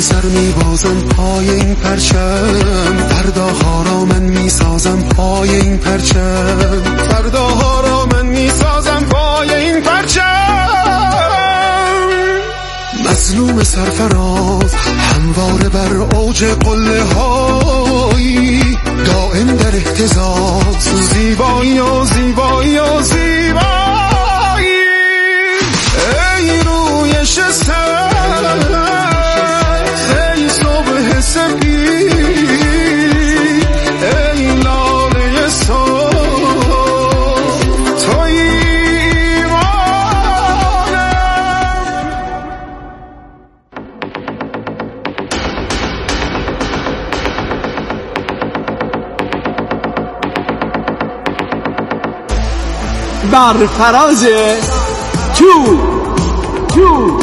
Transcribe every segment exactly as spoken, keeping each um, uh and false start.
سر میبازم پای این پرچم، فرداها را من میسازم پای این پرچم، فرداها را من میسازم پای این پرچم. مظلوم سرفراز همواره بر اوج قله هایی، دائم در اهتزاز، زیبایی و زیبایی و زیبایی. ای روی شستر، ای صبح سپید، ای لاله صبح، توی ایمانم. بر فراز تو تو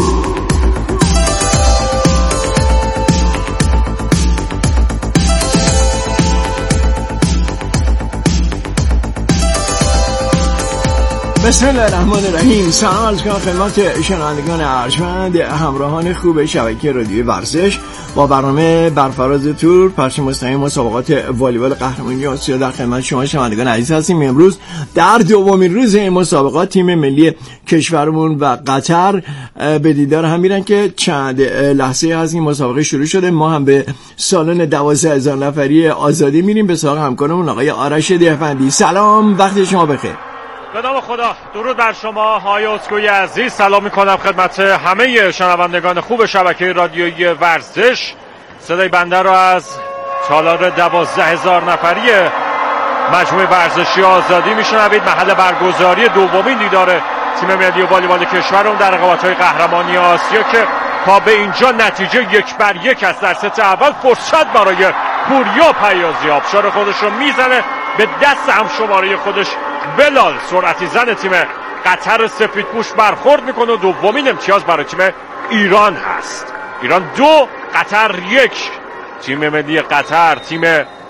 بسم الله الرحمن الرحیم. سلام عرض کنم خدمت شنوندگان ارجمند همراهان خوب شبکه رادیوی ورزش با برنامه برفراز تور پخش مستقیم مسابقات والیبال قهرمانی آسیا در خدمت شما شنوندگان عزیز هستیم. امروز در دومین روز این مسابقات تیم ملی کشورمون و قطر به دیدار هم میرن که چند لحظه از این مسابقه شروع شده. ما هم به سالن دوازده هزار نفری آزادی میریم به سراغ همکارمون آقای آرش دیفندی. سلام، وقت شما بخیر. به نام خدا، درود بر شما های اسکوی عزیز. سلام میکنم خدمت همه شنوندگان خوب شبکه رادیویی ورزش. صدای بنده را از تالار دوازده هزار نفری مجموعه ورزشی آزادی میشنوید. محل برگزاری دومین دیدار تیم ملی والیبال کشورمون در رقابت‌های قهرمانی آسیا که تا به اینجا نتیجه یک بر یک است. در ست اول فرصت برای پوریا پیازی آبشار خودش رو میزنه به دست هم شماره خودش بلال سرعتی زن تیم قطر سفیدپوش برخورد میکنه و دومین امتیاز برای تیم ایران هست. ایران دو قطر یک. تیم ملی قطر، تیم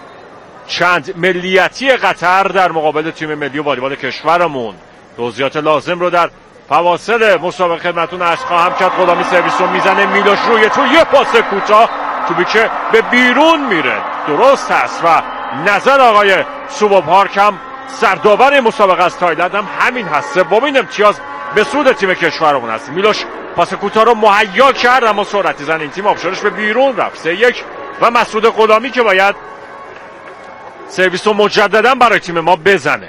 چند ملیتی قطر در مقابل تیم ملی والیبال کشورمون. توضیحات لازم رو در فواصل مسابقه خدمتتون عرض خواهم کرد. غلامی سرویس رو میزنه میلوش روی تو، یه پاس کوتاه، توپی که به بیرون میره. درست هست و نظر آقای سوبا پارک هم سرداور مسابقه از تایلند هم همین هست. سومین امتیاز به سود تیم کشورمون هست. میلوش پاس کوتاه رو مهیا کرد اما سرعتی زن این تیم آبشارش به بیرون رفت. سه یک و مسعود غلامی که باید سرویس رو مجددا برای تیم ما بزنه.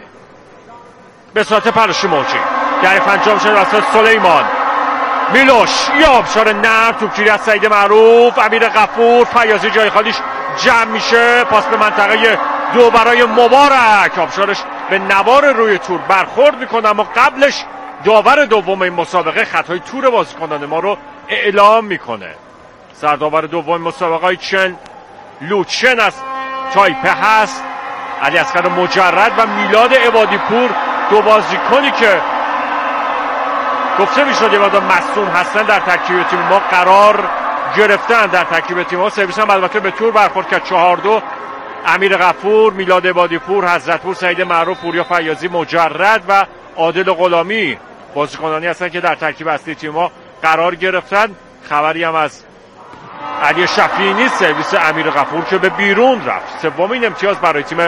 به صورت پرش موجی گریف انجام شده وسط سلیمان. میلوش یه آبشار نرم، توپگیری از سعید معروف، امیر غفور، فیاضی جای خالیش جمع میشه. پاس به منطقه دو برای مبارک، آبشارش به نوار روی تور برخورد میکنه اما قبلش داور دوم این مسابقه خطای تور بازیکنان ما رو اعلام میکنه. سرداور دوم مسابقه چن لوچن از تایپه هست. علی اصغر مجرد و میلاد عبادی پور دو بازیکنی که گفته میشد یه مقدار مصدوم هستن در ترکیب تیم ما قرار گرفتن. در ترکیب تیم ما سرویس هم البته به تور برخورد کرد. چهار دو امیر غفور، میلاد عبادی پور، حضرتپور، سعید معروف، پوریا فیاضی مجرد و عادل غلامی بازیکنانی هستن که در ترکیب اصلی تیم ما قرار گرفتن. خبری هم از علی شفیعی نیست. سرویس امیر غفور که به بیرون رفت. سومین امتیاز برای تیم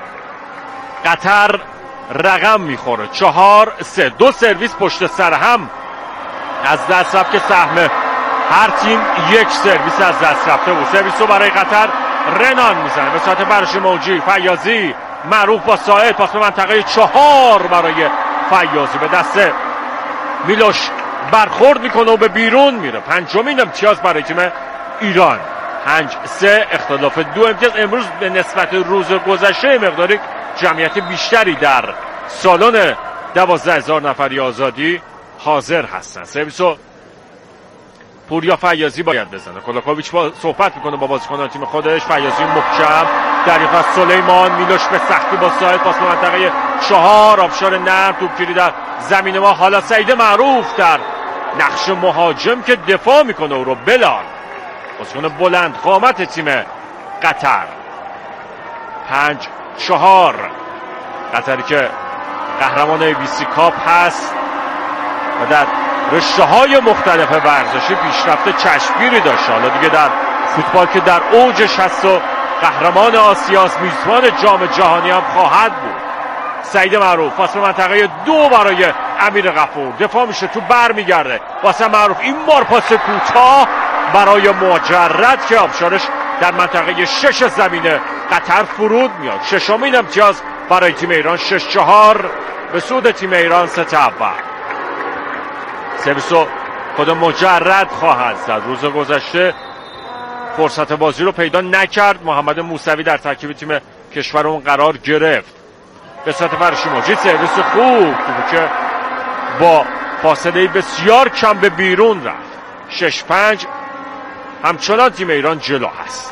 قطر رقم میخوره. چهار سه. دو سرویس پشت سر هم از دست رفت که سهم هر تیم یک سرویس از دست رفته بود. سرویس رو برای قطر رنان میزنه به ساعت برش موجی. فیاضی معروف با ساعد، پاس به منطقه چهار برای فیاضی به دست میلوش برخورد میکنه و به بیرون میره. پنجمین امتیاز برای تیم ایران. پنج سه. اختلاف دو امتیاز. امروز به نسبت روز گذشته مقداری جمعیت بیشتری در سالن دوازده هزار نفری آزادی حاضر هستن. سرویسو پوریا فیاضی باید بزنه. کولاکوویچ با صحبت میکنه با بازیکنان تیم خودش. فیاضی محکم دریافت از سلیمان. میلوش به سختی با ساحل، پاس به منطقه چهار، آبشار نرم، توپگیری در زمین ما. حالا سعید معروف در نقش مهاجم که دفاع میکنه او رو بلال، بازیکن بلند قامت تیم قطر. پنج چهار. قطری که قهرمان ای بی سی کاپ هست و در رشته های مختلف ورزشی پیشرفت چشمگیری داشته. حالا دیگه در فوتبال که در اوجش هست و قهرمان آسیاس، میزبان جام جهانی هم خواهد بود. سعید معروف واسه منطقه دو برای امیر غفور، دفاع میشه، تو بر میگرده واسه معروف، این بار پاس کوتاه برای مجرد که آبشارش در منطقه شش زمینه قطر فرود میاد. ششمین امتیاز برای تیم ایران، شش چهار به سود تیم ایران. ست اول سرویسو خود مجرد خواهد زد. روز گذشته فرصت بازی رو پیدا نکرد، محمد موسوی در ترکیب تیم کشورمون قرار گرفت. به سطح فرشی مجید، سرویس خوب که با فاصله بسیار کم به بیرون رفت. شش پنج همچنان تیم ایران جلو هست.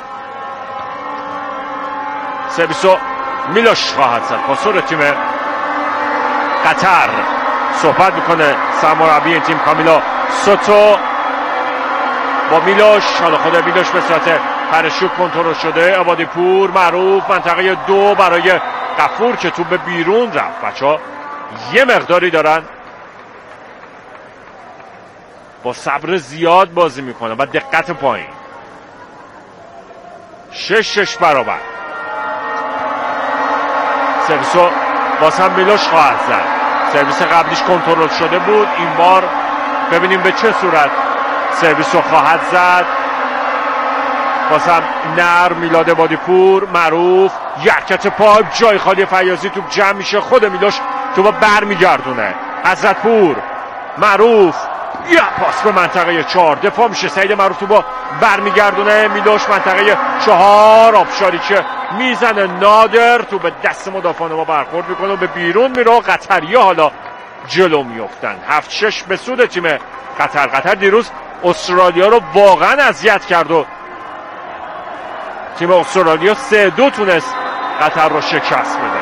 سرویسو میلوش خواهد زد. پاسور تیم قطر صحبت میکنه سرمربی این تیم کامیلا سوتو با میلوش. حالا خود میلوش به صورت پرشوت کنترل شده. عبادی پور، معروف، منطقه دو برای غفور که تو به بیرون رفت. بچه ها یه مقداری دارن با صبر زیاد بازی میکنن و دقت پایین. شش شش برابر. سرویسو باز هم میلوش خواهد زد. سرویس قبلیش کنترل شده بود، این بار ببینیم به چه صورت سرویسو خواهد زد. باز هم نر میلاد عبادی پور، معروف، یکت پا، جای خالی فیاضی، توپ جمع میشه، خود میلوش توپ بر میگردونه. حضرت پور، معروف، یه پاس به منطقه چهار، دفاع میشه، سعید معروف توپ بر میگردونه. میلوش منطقه چهار، آبشاری که میزنه، نادر تو به دست مدافعان ما برخورد میکنه و به بیرون میره. قطری‌ها حالا جلو میفتن. هفت شش به سود تیم قطر. قطر دیروز استرالیا رو واقعا اذیت کرد و تیم استرالیا سه دو تونست قطر رو شکست بده.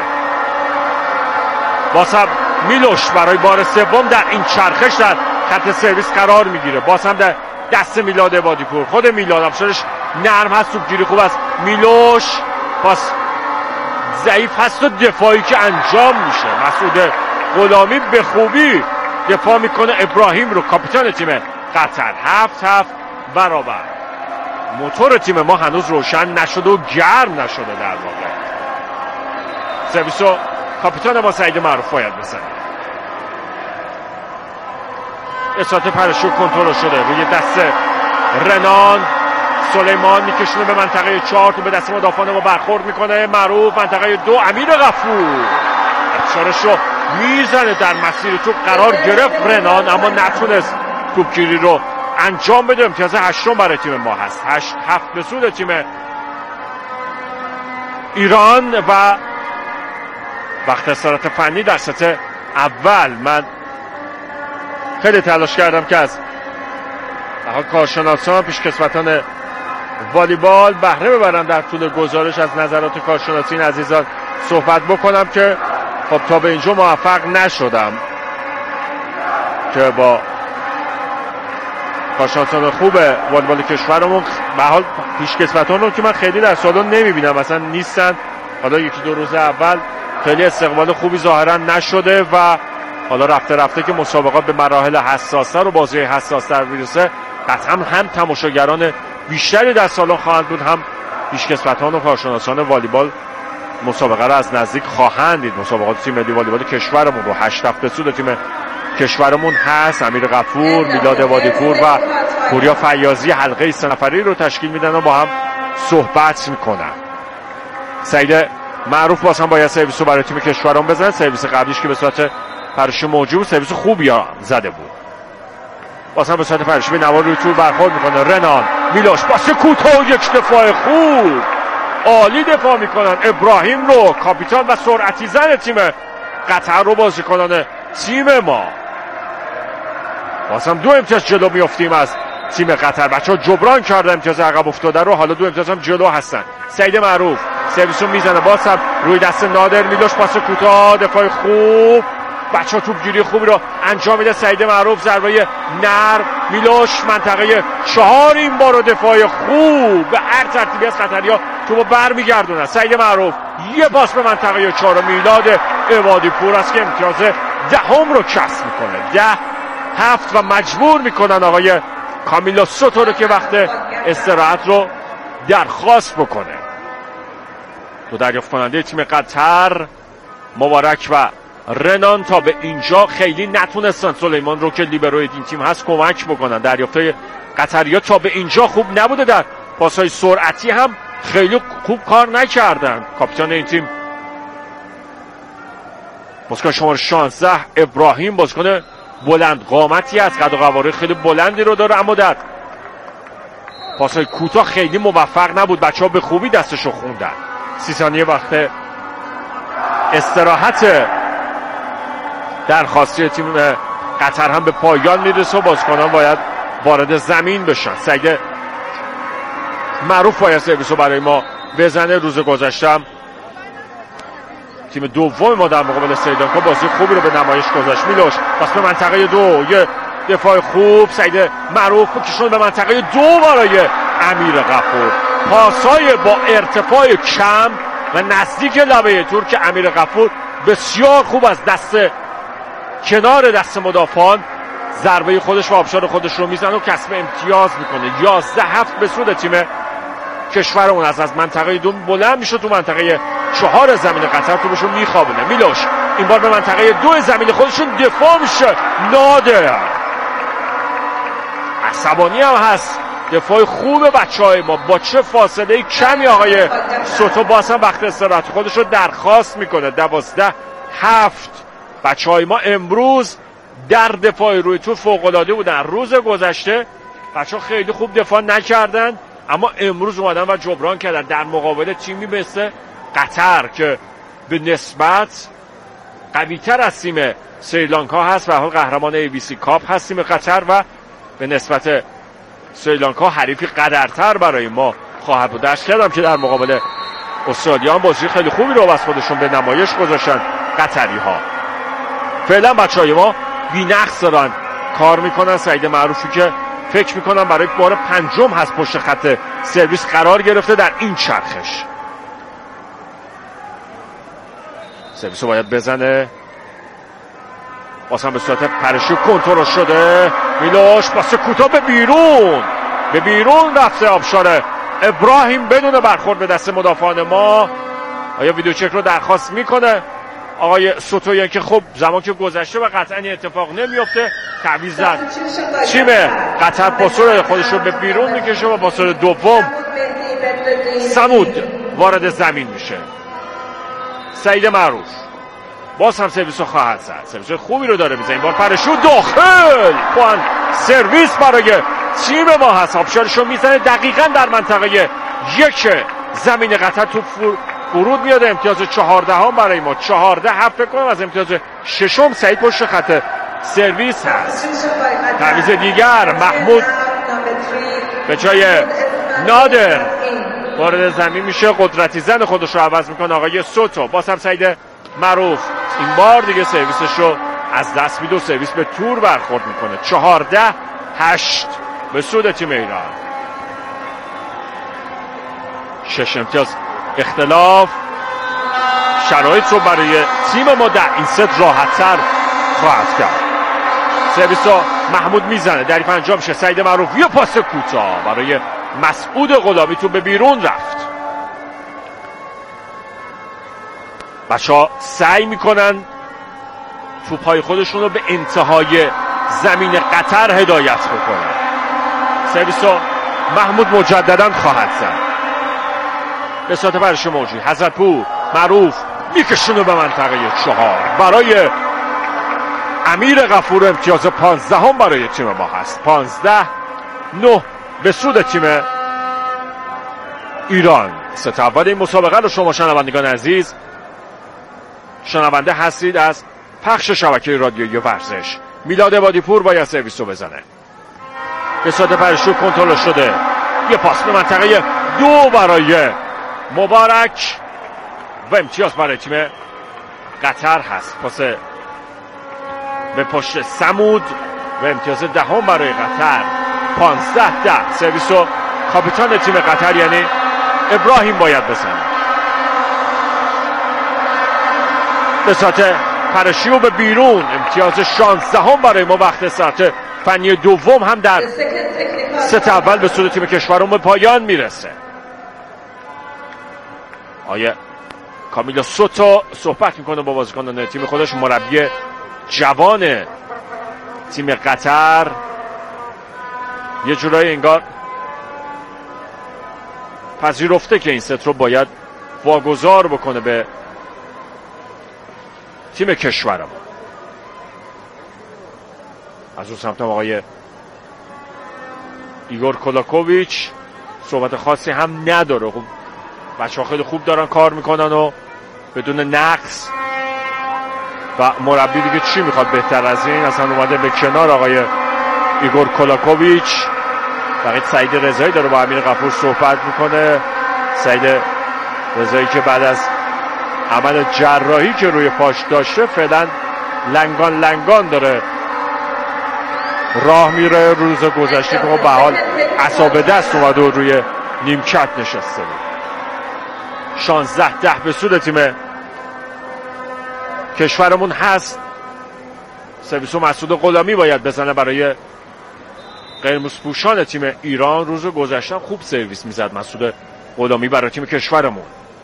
بازم میلوش برای بار سوم در این چرخش در خط سرویس قرار میگیره. باز هم در دست میلاد عبادی پور. خود میلاد افشارش نرم هست، توپگیری خوب است. میلوش پاس ضعیف هست و دفاعی که انجام میشه. مسعود غلامی به خوبی دفاع میکنه ابراهیم رو، کاپیتان تیم قطر. هفت هفت برابر. موتور تیم ما هنوز روشن نشده و گرم نشده. در واقع سرویسو کاپیتان ما سعید معروف باید بزنه. اصلاحات پرشوت کنترل شده روی دست رنان. سلیمان میکشونه به منطقه چهار، تو به دست مدافعان ما برخورد میکنه. معروف، منطقه دو، امیر غفور افشارش رو میزنه، در مسیر توپ قرار گرفت رنان اما نتونست توپگیری رو انجام بده. امتیاز هشتم برای تیم ما هست. هشت هفت به سود تیم ایران و وقت استراحت فنی در ست اول. من خیلی تلاش کردم که از کارشناسان، پیشکسوتان والیبال بهره ببرم در طول گزارش از نظرات کارشناسی این عزیزان صحبت بکنم که خب تا به اینجا موفق نشدم که با کارشناسان خوب والیبال کشورمون، به حال پیشکسوتان رو که من خیلی در سالن نمیبینم، مثلا نیستن. حالا یکی دو روز اول خیلی استقبال خوبی ظاهرا نشده و حالا رفته رفته که مسابقات به مراحل حساس‌تر و بازی حساس‌تر میرسه، قطعا هم تماشاگران بیشتری در سالن خواهند بود، هم پیشکسوتان و کارشناسان والیبال مسابقه را از نزدیک خواهند دید. مسابقات تیم ملی والیبال کشورمون رو هشت هفت به سود تیم کشورمون هست. امیر غفور، میلاد عبادی پور و پوریا فیاضی حلقه سه نفری رو تشکیل میدن و با هم صحبت میکنن. سعید معروف باز هم باید سرویس رو برای تیم کشورمون بزنه. سرویس قبلیش که به صورت پرش موجود، سرویس خوبی زده بود. باز هم به صورت پرش به نوار روی طول برخورد میکنه. رنان، میلوش، پاس کوتاه، یک دفاع خوب، عالی دفاع میکنن. ابراهیم رو، کاپیتان و سرعتی زن تیم قطر رو بازیکنان تیم ما. باز هم دو امتیاز جلو میافتیم از تیم قطر. بچه‌ها جبران کردن امتیاز عقب افتاده رو، حالا دو امتیاز هم جلو هستن. سعید معروف سرویس رو میزنه، باز هم روی دست نادر. میلوش، پاس کوتاه، دفاع خوب. بچه‌ها توپگیری خوبی رو انجام میده. سعید معروف، ضربه نر. میلوش، منطقه چهار، این بار دفاع خوب. به هر ترتیبی از قطری‌ها توپو برمیگردونن. سعید معروف یه پاس به منطقه چهار. میلاد عبادی پور است که امتیاز دهم رو کسب میکنه. ده هفت و مجبور میکنن آقای کامیلو سوتو رو که وقت استراحت رو درخواست بکنه. دو دریافت کننده تیم قطر مبارک و رنان تا به اینجا خیلی نتونستن سلیمان رو که لیبروی این تیم هست کمک بکنن. دریافتای قطری‌ها تا به اینجا خوب نبوده، در پاس‌های سرعتی هم خیلی خوب کار نکردن. کاپیتان این تیم بازیکن شماره شانزده ابراهیم بازیکن بلند قامتی است، قد و قواره خیلی بلندی رو داره، اما در پاس‌های کوتاه خیلی موفق نبود. بچه‌ها به خوبی دستشو خوندن. سی ثانیه وقت استراحت درخواستی تیم قطر هم به پایان میرسه و بازیکنان باید وارد زمین بشن. سعید معروف باید سرویس رو برای ما بزنه. روز گذشته تیم دوم ما در مقابل سریلانکا بازی خوبی رو به نمایش گذاشت. میلوش پس به منطقه دو، یه دفاع خوب، سعید معروف بکشون به منطقه دو برای امیر غفور. پاسای با ارتفاع کم و نزدیک لبه تور که امیر غفور بسیار خوب از دست کنار دست مدافعان ضربه خودش و آبشار خودش رو میزنه و کسب امتیاز میکنه. یازده هفت به سود تیم کشورمون از از منطقه دو بلند میشه تو منطقه چهار زمین قطر تو بهشون میخوابونه. میلوش این بار به منطقه دو زمین خودشون دفاع میشه. نادر عصبانی هم هست. دفاع خوب بچه های ما با چه فاصله کمی آقای سوتو باز هم وقت استراحت خودش رو درخواست میکنه. دوازده هفت بچه های ما امروز در دفاع روی تو فوق‌العاده بودن. روز گذشته بچه ها خیلی خوب دفاع نکردن، اما امروز اومدن و جبران کردن در مقابل تیمی مثل قطر که به نسبت قوی‌تر از تیم سریلانکا هست و حال قهرمان ای بی سی کاپ هست تیم قطر و به نسبت سریلانکا حریفی قدرتر برای ما خواهد بود. درست کردم که در مقابل استرالیا هم بازی خیلی خوبی رو از خودشون به نمایش گذاشتن قطری ها. فعلا بچه های ما بی‌نقص دارن کار میکنن. سعید معروفی که فکر میکنم برای بار پنجم هست پشت خط سرویس قرار گرفته در این چرخش. سرویس رو باید بزنه، بازم به صورت پرشی کنترل شده. میلوش پاس کوتاه به بیرون به بیرون رفته آبشار ابراهیم بدون برخورد به دست مدافعان ما. آیا ویدیو چک رو درخواست میکنه آقای سوتویان که خب زمان که گذشته و قطعا این اتفاق نمیفته. تعویض زد تیم قطر پاسور خودش رو به بیرون میکشه و پاسور دوم سمود وارد زمین میشه. سعید معروف باز هم سرویس رو خواهد زد. سرویس خوبی رو داره میزنه. این بار پرشون داخل خوان سرویس برای تیم ما هست. آبشارش رو میزنه دقیقا در منطقه یک زمین قطر. تو فرود میاد. امتیاز چهارده هم برای ما. چهارده هفت فکر کنم از امتیاز ششم سعید پشت خط سرویس هست. تعویض دیگر محمود به جای نادر وارد زمین میشه. قدرتی زن خودش رو عوض میکنه آقای سوتو. باز هم سعید معروف این بار دیگه سرویسش رو از دست میده و سرویس به تور برخورد میکنه. چهارده هشت به سود تیم ایران. شش امتیاز اختلاف شرایط رو برای تیم ما در این ست راحت‌تر خواهد کرد. سرویس رو محمود میزنه، دریافت انجام میشه. سعید معروف یه پاس کوتاه برای مسعود غلامی تو به بیرون رفت. بچه‌ها سعی میکنن توپ‌های خودشون رو به انتهای زمین قطر هدایت بکنن. سرویس رو محمود مجددا خواهد زد. به صورت برش موجی حضرتپور معروف میکشونه به منطقه چهار برای امیر غفور. امتیاز پانزده هم برای تیم ما هست. پانزده نه به سود تیم ایران. ست اول این مسابقه رو شما شنوندگان عزیز شنونده هستید از پخش شبکه رادیویی ورزش. میلاد عبادی پور باید سرویس رو بزنه. به صورت پرشو کنترل شده. یه پاس به منطقه دو برای مبارک و امتیاز برای تیم قطر هست. پاس به پشت سمود و امتیاز دهم برای قطر. پانزده ده. سرویس رو کاپیتان تیم قطر یعنی ابراهیم باید بزنه. به صورت پرشی و به بیرون. امتیاز شانزده هم برای ما. وقت استارت فنی دوم هم در ست اول به سود تیم کشورمون به پایان میرسه. آیه کامیلا سوتو صحبت میکنه با بازیکنان تیم خودش. مربی جوان تیم قطر یه جورایی انگار پذیرفته که این ست رو باید واگذار بکنه به تیم کشورمون. از اون سمت آقای ایگور کولاکوویچ صحبت خاصی هم نداره. خب بچه‌ها خیلی خوب دارن کار میکنن و بدون نقص و مربی دیگه چی میخواد بهتر از این. اصلا اومده به کنار آقای ایگور کولاکوویچ. فقط سعید رضایی داره با امیر غفور صحبت میکنه. سعید رضایی که بعد از عمل جراحی که روی پاش داشته فعلا لنگان لنگان داره راه میره. روز گذشته که به حال عصابه دست اومده و روی نیمکت نشسته بود. شانزده ده به سود تیم کشورمون هست. سرویس و مسعود غلامی باید بزنه برای قرمز پوشان تیم ایران. روز گذشته خوب سرویس میزد مسعود غلامی برای تیم کشورمون.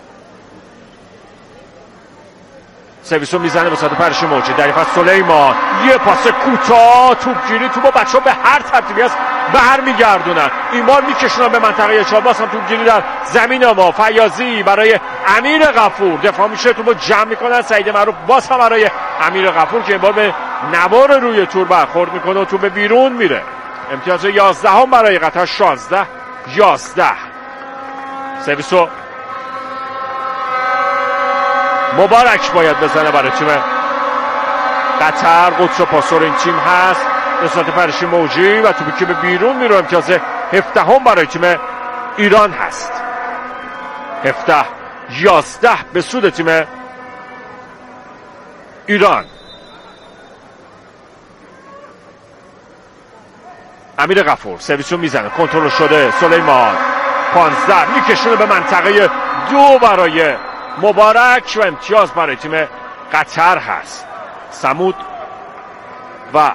سرویسو میزنه به سمت پرشی موجی. در از سلیمان یه پاس کوتاه توپگیری تو با بچه‌ها به هر ترتیبی است برمیگردونن. ایمان میکشونن به منطقه چهار. باز هم توپگیری در زمین ما. فیاضی برای امیر غفور دفاع میشه. توپو جمع میکنن. سعید معروف باز هم برای امیر غفور که این بار به نوار روی تور برخورد میکنه و تو به بیرون میره. امتیاز یازده هم برای قطر. شانزده یازده. سرویسو مبارک باید بزنه برای تیم قطر. قدس و پاسور این تیم هست. رسالت پرشی موجی و توپی که به بیرون میره. امتیاز هفده هم برای تیم ایران هست. هفده یازده به سود تیم ایران. امیر غفور سرویسو میزنه. کنترل شده. سلیمان پانزده میکشونه به منطقه دو برای مبارک و امتیاز برای تیم قطر هست. سمود و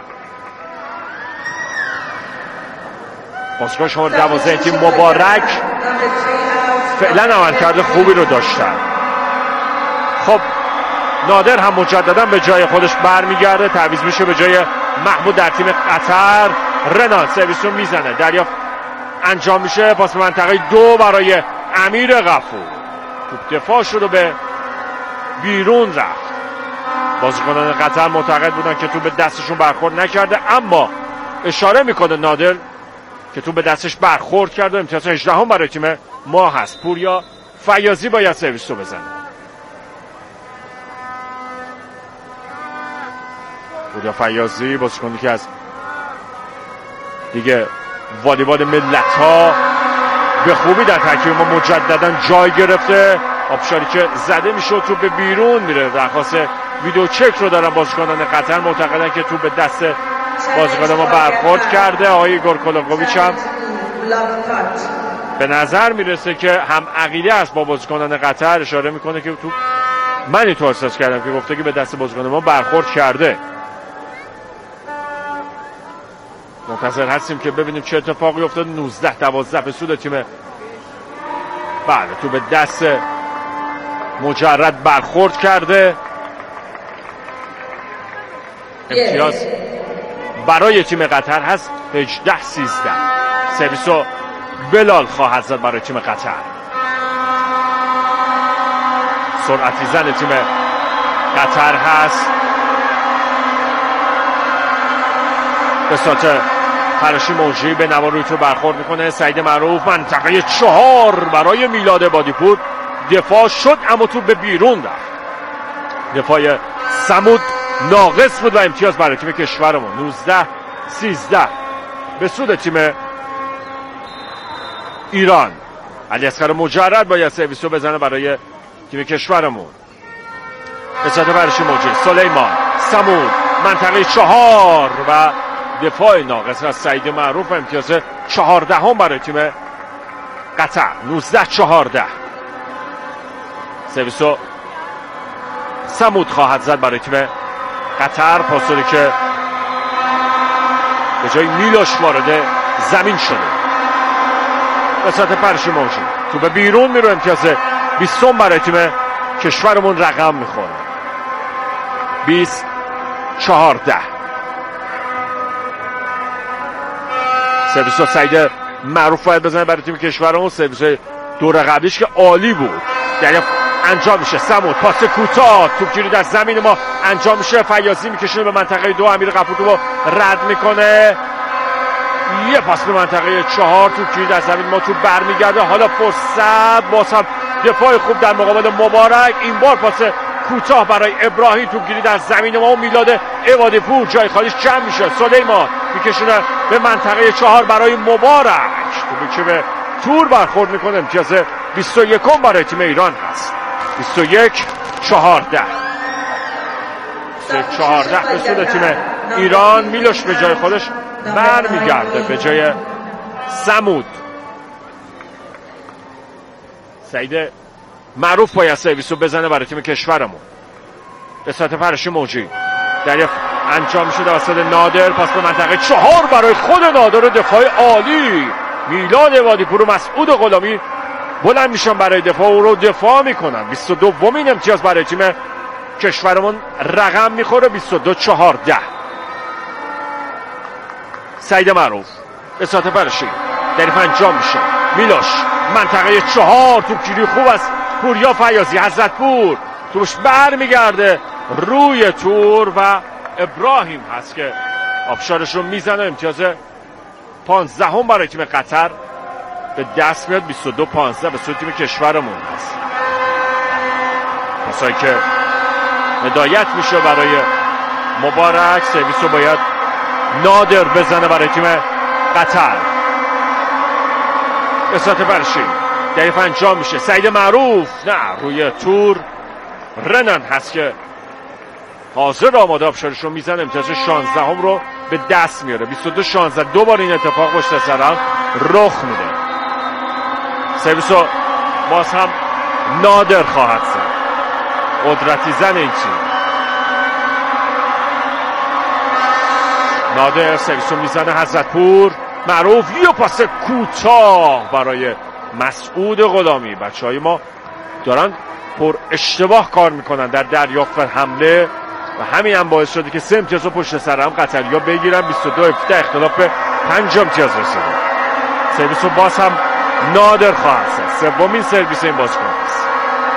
بازیکن شماره دوازده تیم مبارک فعلا عملکرد خوبی رو داشتن. خب نادر هم مجددا به جای خودش برمیگرده. تعویض میشه به جای محمود در تیم قطر. رنال سرویس رو میزنه. دریافت انجام میشه. پاس منطقه دو برای امیر غفور. توپ دفاع شد و به بیرون رفت. بازیکنان قطر معتقد بودن که توپ به دستشون برخورد نکرده، اما اشاره میکنه نادر که توپ به دستش برخورد کرده. امتیاز هجده هم برای تیم ما هست. پوریا فیاضی باید سرویس رو بزنه. پوریا فیاضی بازیکنی که از دیگه والیبال ملت ها به خوبی در ترکیب ما مجددا جای گرفته. آبشاری که زده میشه و توپ به بیرون میره. درخواست ویدیو چک رو دارن بازیکنان قطر. معتقدن که توپ به دست بازیکن ما برخورد کرده. آقای ایگور کولاکوویچ هم به نظر میرسه که هم عقیده است با بازیکنان قطر. اشاره میکنه که توپ من اینطور احساس کردم که گفته که به دست بازیکن ما برخورد کرده. منتظر هستیم که ببینیم چه اتفاقی افتاد. نوزده دوازده به سود تیم. بله تو به دست مجرد برخورد کرده. امتیاز برای تیم قطر هست هجده سیزده. سرویسو بلال خواهد زد برای تیم قطر. سرعتی زن تیم قطر هست. به ساعت پرشی موجی به نوار روی تو برخورد میکنه. سعید معروف منطقه چهار برای میلاد بادیپور. دفاع شد اما تو به بیرون رفت. دفاع سمود ناقص بود و امتیاز برای تیم کشورمون. نوزده سیزده به سود تیم ایران. علی اصغر مجرد باید سرویسو بزنه برای تیم کشورمون. اصلاحات پرشی موجی. سلیمان سمود منطقه چهار و دفاع ناقص از سعید معروف. امتیاز چهارده هم برای تیم قطر. نوزده چهارده. سرویسو سمود خواهد زد برای تیم قطر، پاسوری که به جای میلوش وارد زمین شده. به ساعت پرش موجی تو به بیرون میره، امتیاز بیستم برای تیم کشورمون رقم میخوره. بیست چهارده. سرویس ها سعید معروف باید بزنه برای تیم کشورمون. سرویس های دور قبلیش که عالی بود یعنی انجام میشه. سمود پاس کوتاه، توپگیری در زمین ما انجام میشه. فیاضی میکشونه به منطقه دو، امیر غفور رو رد میکنه. یه پاس به منطقه چهار، توپگیری در زمین ما، توپ برمیگرده. حالا فرصت، باز هم دفاع خوب در مقابل مبارک. این بار پاس کوتاه برای ابراهیم، توپگیری در زمین ما و میلاد عوادی پور جای خالیش جمع میشه. سلیمان میکشونه به منطقه چهار برای مبارک، توپی که به تور برخورد میکنه. امتیاز بیست و یک برای تیم ایران هست. بیست و یک چهارده. چهارده به سود تیم ایران. میلوش به جای خودش برمیگرده به جای سمود. سعید معروف باید سرویس رو بزنه برای تیم کشورمون. به ساعت پرش موجی دریافت انجام شده وسط نادر، پاس به منطقه چهار برای خود نادر. دفاع عالی، میلاد عوادی پور و مسعود غلامی بلند میشن برای دفاع او رو دفاع میکنن. بیست و دومین امتیاز برای تیم کشورمون رقم میخوره. بیست و دو چهارده. سعید معروف به ساعت پرشی دریف انجام میشه. میلوش منطقه چهار، توپگیری خوب است. پوریا فیاضی، حضرت پور توش بر میگرده روی تور و ابراهیم هست که آبشارش رو میزنه. امتیاز پانزده هم برای تیم قطر به دست میاد. بیست و دو پانزده به سوی تیم کشورمون هست. پاسایی که هدایت میشه برای مبارک. سرویس رو باید نادر بزنه برای تیم قطر. به ساعت برشی دریف انجام میشه. سعید معروف نه، روی تور رنن هست که حاضر آماده آبشارش رو میزنه. امتیاز شانزده هم رو به دست میاره. بیست و دو شانزده. دوباره این اتفاق پشت سر هم رخ میده. سرویس رو باز هم نادر خواهد زد. قدرتی زن این چی نادر سرویس رو میزنه. حضرت پور، معروف یه پاس کوتاه برای مسعود غلامی. بچه های ما دارن پر اشتباه کار میکنن در دریافت و حمله و همین هم باعث شده که سه امتیاز رو پشت سر هم قطریا بگیرن. بیست و دو هفده، اختلاف به پنج امتیاز رسیده. سرویس رو باز هم نادر خواهد زد. سومین سرویس این بازیکن است.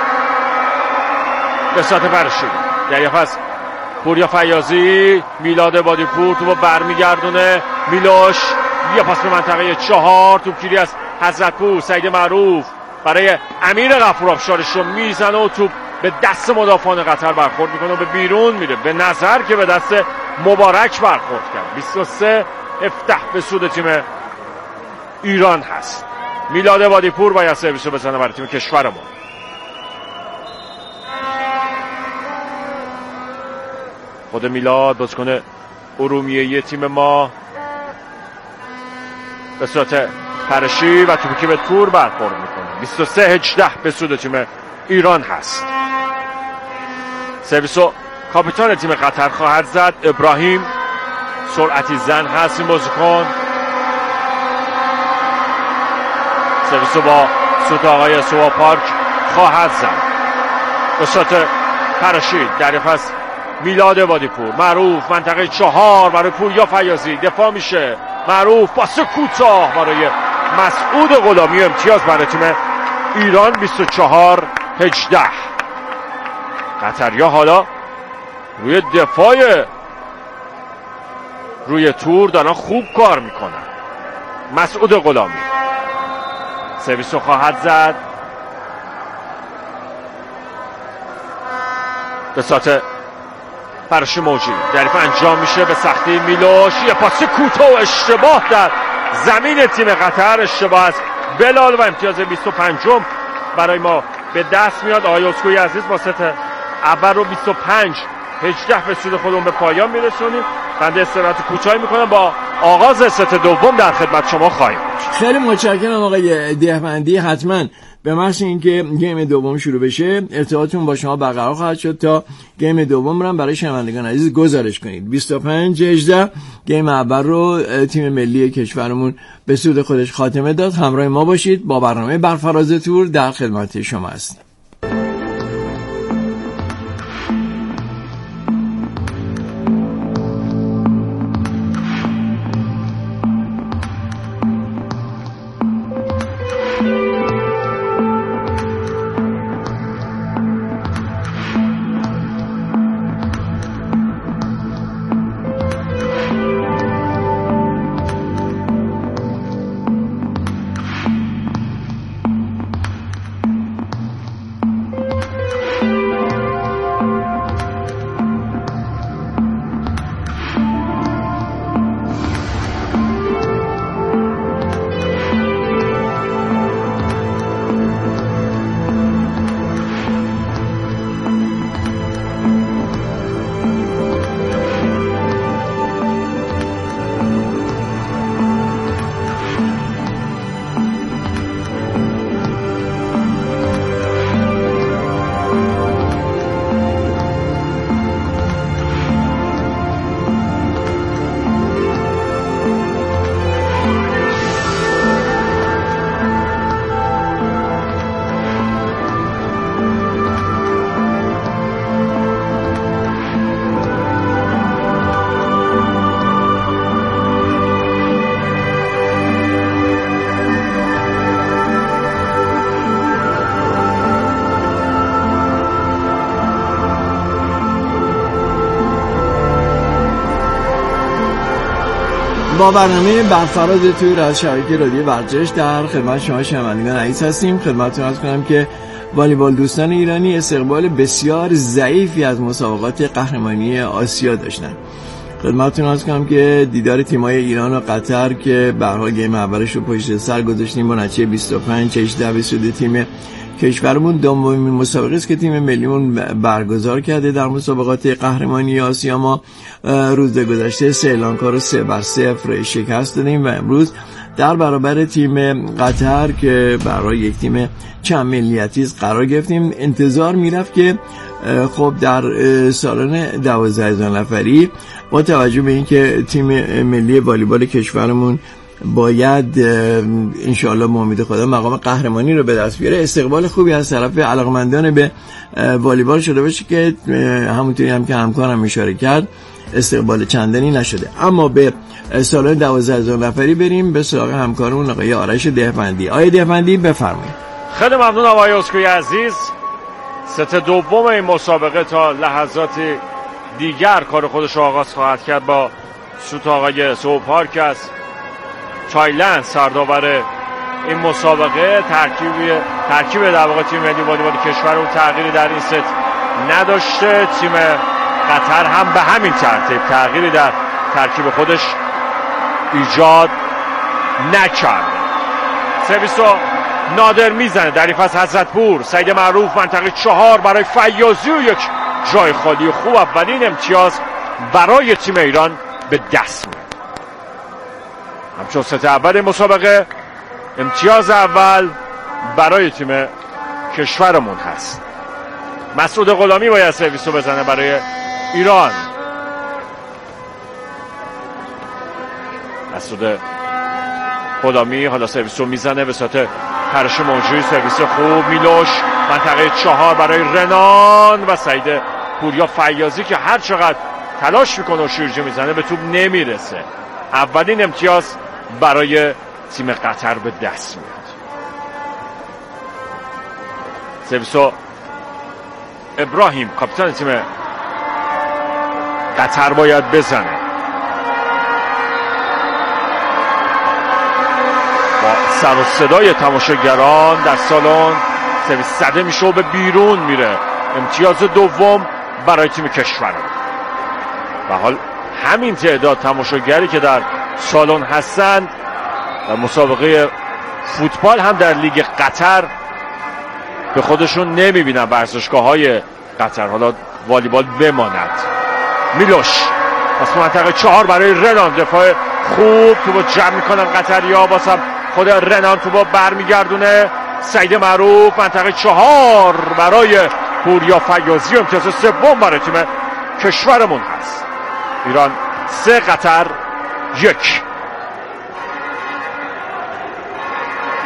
به ساعت برشی دریافت از پوریا فیاضی، میلاد عوادی پور تو با برمیگردونه. میلوش یه پاس به منطقه چهار، توپگیری از حضرت پور. سعید معروف برای امیر غفور آبشارش رو میزنه و توپ به دست مدافعان قطر برخورد میکنه و به بیرون میره. به نظر که به دست مبارک برخورد کرد. بیست و سه هفده به سود تیم ایران هست. میلاد عوادی پور باید سرویس رو بزنه برای تیم کشورمون. خود میلاد بازیکن ارومیه‌ای تیم ما به صورت پرشی و توپی که به تور برخورد میکنه. بیست و سه هجده به سود تیم ایران هست. سرویسو کاپیتان تیم قطر خواهد زد. ابراهیم سرعتی زن هست این بازیکن. سرویسو با سوت آقای سوا پارک خواهد زد. به صورت پرشی دریافت از میلاد عوادی پور. معروف منطقه چهار برای پوریا فیاضی، دفاع میشه. معروف پاس کوتاه برای مسعود غلامی. امتیاز برای تیم ایران. بیست و چهار هجده. قطریا حالا روی دفاع روی تور دارن خوب کار میکنن. مسعود غلامی سرویس رو خواهد زد. به ساعت پرش موجی دریف انجام میشه. به سختی میلوش یه پاس کوتاه و اشتباه در زمین تیم قطر. اشتباه از بلال و امتیاز بیست و پنج برای ما به دست میاد. آقای اسکوی عزیز با ست اول رو بیست و پنج هجده به سود خودمون به پایان میرسونیم. بنده استراحت کوتاهی میکنم. با آغاز ست دوم در خدمت شما خواهیم. خیلی متشکرم آقای دهبندی. حتما به محض اینکه گیم دوم شروع بشه ارتباطتون با شما برقرار خواهد شد تا گیم دوم رو برای شنوندگان عزیز گزارش کنید. بیست و پنج هجده گیم اول رو تیم ملی کشورمون به سود خودش خاتمه داد. همراه ما باشید، با برنامه برفراز تور در خدمت شما هستیم. با برنامه برفراز تور از شبکه رادیو ورزش در خدمت شما شنوندگان عزیز هستیم. خدمتتون عرض کنم که والیبال دوستان ایرانی استقبال بسیار ضعیفی از مسابقات قهرمانی آسیا داشتن. خدمتتون عرض کنم که دیدار تیم‌های ایران و قطر که به هر حال گیم اولش رو پشت سر گذاشتیم با نتیجه بیست و پنج هجده به سود تیم کشورمون. دومین مسابقه است که تیم ملیمون برگزار کرده در مسابقات قهرمانی آسیا. ما روز گذشته سریلانکا رو سه بر صفر شکست دادیم و امروز در برابر تیم قطر که برای یک تیم چند ملیتی قرار گرفتیم. انتظار میرفت که خب در سالن دوازده هزار نفری با توجه به اینکه تیم ملی والیبال کشورمون باید انشاءالله با امید خدا مقام قهرمانی رو به دست بیاره، استقبال خوبی از طرف علاقمندان به والیبال شده باشه که همونطوری هم که همکارم اشاره کرد استقبال چندانی نشده. اما به سالن دوازده هزار نفری بریم به سراغ همکارمون آقای آرش دهبندی. آقای دهبندی بفرمایید. خیلی ممنون آقای اسکوئی عزیز. ست دوم این مسابقه تا لحظات دیگر کار خودش رو آغاز خواهد کرد با شوت آقای سوپارک از تایلند سردآور این مسابقه. ترکیب ترکیب در واقع تیم ملی والیبال کشور اون تغییری در این ست نداشته. تیم قطر هم به همین ترتیب تغییری در ترکیب خودش ایجاد نکرد. سرویس رو نادر میزنه در حریف از حضرتپور. سعید معروف منطقه چهار برای فیاضی و یک جای خالی خوب. اولین امتیاز برای تیم ایران به دست میاد. همچون ست اول مسابقه امتیاز اول برای تیم کشورمون هست. مسعود غلامی باید سرویس رو بزنه برای ایران. مسعود غلامی حالا سرویس رو میزنه به سطح پرش موجودی. سرویس خوب. میلوش منطقه چهار برای رنان و سعید پوریا فیاضی که هر چقدر تلاش میکنه و شیرجه میزنه به توپ نمیرسه. اولین امتیاز برای تیم قطر به دست میاد. سرویسو ابراهیم کاپیتان تیم قطر باید بزنه. با سر و صدای تماشاگران در سالن سرویس زده میشه و به بیرون میره. امتیاز دوم برای تیم کشور. و حال همین تعداد تماشاگری که در سالن هستند در مسابقه فوتبال هم در لیگ قطر به خودشون نمیبینن. ورزشگاه‌های قطر حالا والیبال بماند. میلوش از منطقه چهار برای رنان دفاع خوب توپو جمع میکنن قطریا، بازم خود رنان توپو برمیگردونه. سعید معروف منطقه چهار برای پوریا فیاضی و امتیاز سوم برای تیم کشورمون هست. ایران سه قطر یک.